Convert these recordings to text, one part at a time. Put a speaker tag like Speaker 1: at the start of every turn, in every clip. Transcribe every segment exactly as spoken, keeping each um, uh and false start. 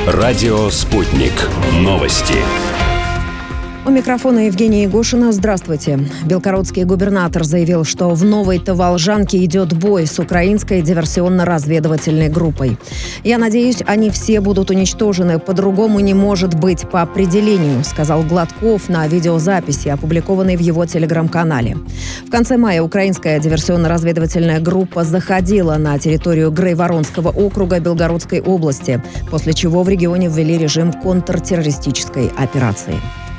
Speaker 1: Радио «Спутник». Новости.
Speaker 2: У микрофона Евгения Егошина. Здравствуйте. Белгородский губернатор заявил, что в Новой Таволжанке идет бой с украинской диверсионно-разведывательной группой. «Я надеюсь, они все будут уничтожены. По-другому не может быть по определению», сказал Гладков на видеозаписи, опубликованной в его телеграм-канале. В конце мая украинская диверсионно-разведывательная группа заходила на территорию Грейворонского округа Белгородской области, после чего в регионе ввели режим контртеррористической операции.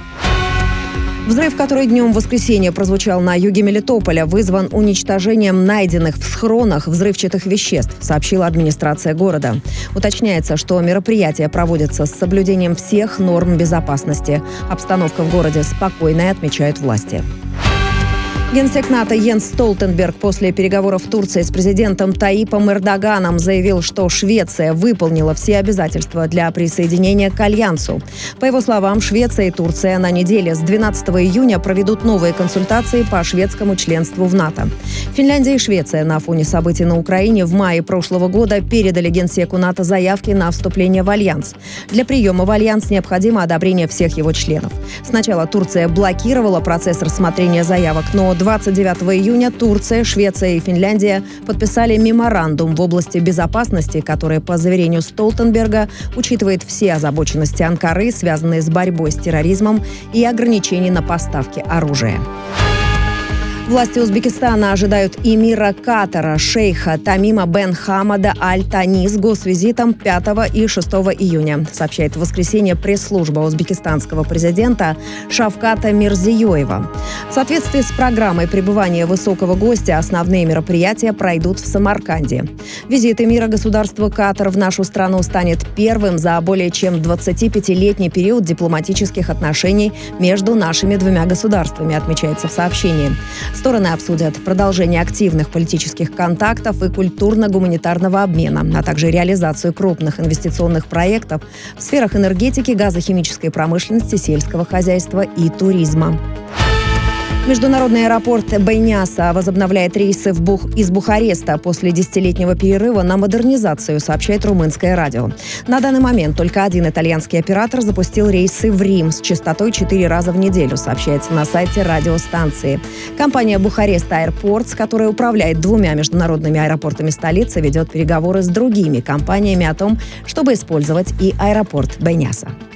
Speaker 2: Взрыв, который днем в воскресенье прозвучал на юге Мелитополя, вызван уничтожением найденных в схронах взрывчатых веществ, сообщила администрация города. Уточняется, что мероприятие проводится с соблюдением всех норм безопасности. Обстановка в городе спокойная, отмечают власти. Генсек НАТО Йенс Столтенберг после переговоров в Турции с президентом Таyyипом Эрдоганом заявил, что Швеция выполнила все обязательства для присоединения к Альянсу. По его словам, Швеция и Турция на неделе с двенадцатого июня проведут новые консультации по шведскому членству в НАТО. Финляндия и Швеция на фоне событий на Украине в мае прошлого года передали Генсеку НАТО заявки на вступление в Альянс. Для приема в Альянс необходимо одобрение всех его членов. Сначала Турция блокировала процесс рассмотрения заявок, но двадцать девятого июня Турция, Швеция и Финляндия подписали меморандум в области безопасности, который, по заверению Столтенберга, учитывает все озабоченности Анкары, связанные с борьбой с терроризмом и ограничений на поставки оружия. Власти Узбекистана ожидают эмира Катара, шейха Тамима бен Хамада Аль-Тани с госвизитом пятого и шестого июня, сообщает в воскресенье пресс-служба узбекистанского президента Шавката Мирзиёева. В соответствии с программой пребывания высокого гостя основные мероприятия пройдут в Самарканде. Визит эмира государства Катар в нашу страну станет первым за более чем двадцатипятилетний период дипломатических отношений между нашими двумя государствами, отмечается в сообщении. Стороны обсудят продолжение активных политических контактов и культурно-гуманитарного обмена, а также реализацию крупных инвестиционных проектов в сферах энергетики, газохимической промышленности, сельского хозяйства и туризма. Международный аэропорт Бейняса возобновляет рейсы в Бух... из Бухареста после десятилетнего перерыва на модернизацию, сообщает румынское радио. На данный момент только один итальянский оператор запустил рейсы в Рим с частотой четыре раза в неделю, сообщается на сайте радиостанции. Компания Бухарест Аэропортс, которая управляет двумя международными аэропортами столицы, ведет переговоры с другими компаниями о том, чтобы использовать и аэропорт Бейняса.